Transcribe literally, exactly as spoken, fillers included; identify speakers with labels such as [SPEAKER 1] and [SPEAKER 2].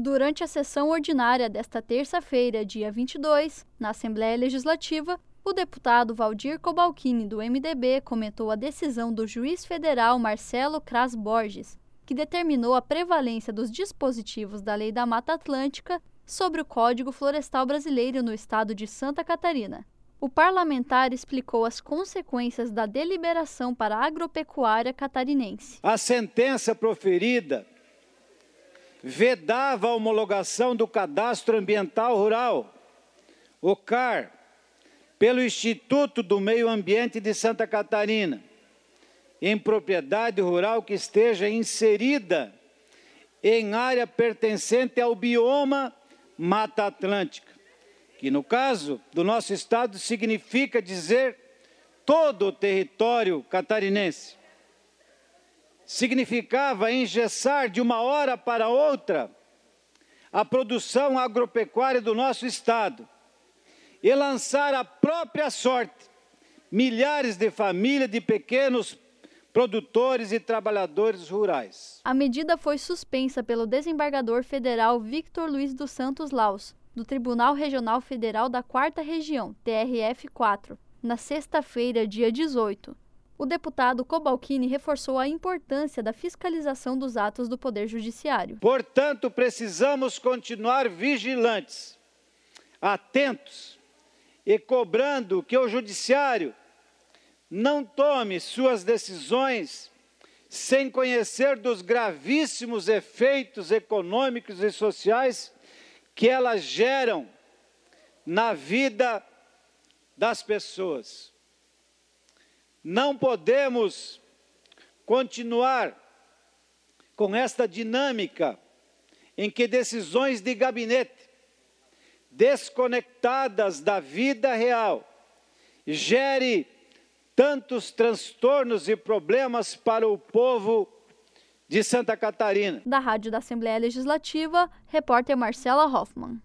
[SPEAKER 1] Durante a sessão ordinária desta terça-feira, dia vinte e dois, na Assembleia Legislativa, o deputado Valdir Cobalcini, do M D B, comentou a decisão do juiz federal Marcelo Cras Borges, que determinou a prevalência dos dispositivos da Lei da Mata Atlântica sobre o Código Florestal Brasileiro no estado de Santa Catarina. O parlamentar explicou as consequências da deliberação para a agropecuária catarinense.
[SPEAKER 2] A sentença proferida vedava a homologação do Cadastro Ambiental Rural, o C A R, pelo Instituto do Meio Ambiente de Santa Catarina, em propriedade rural que esteja inserida em área pertencente ao bioma Mata Atlântica, que no caso do nosso estado significa dizer todo o território catarinense. Significava engessar de uma hora para outra a produção agropecuária do nosso estado e lançar à própria sorte milhares de famílias de pequenos produtores e trabalhadores rurais.
[SPEAKER 1] A medida foi suspensa pelo desembargador federal Victor Luiz dos Santos Laus, do Tribunal Regional Federal da quarta Região, T R F quatro, na sexta-feira, dia dezoito. O deputado Cobalcini reforçou a importância da fiscalização dos atos do Poder Judiciário.
[SPEAKER 2] Portanto, precisamos continuar vigilantes, atentos e cobrando que o Judiciário não tome suas decisões sem conhecer dos gravíssimos efeitos econômicos e sociais que elas geram na vida das pessoas. Não podemos continuar com esta dinâmica em que decisões de gabinete, desconectadas da vida real, gere tantos transtornos e problemas para o povo de Santa Catarina.
[SPEAKER 1] Da Rádio da Assembleia Legislativa, repórter Marcela Hoffmann.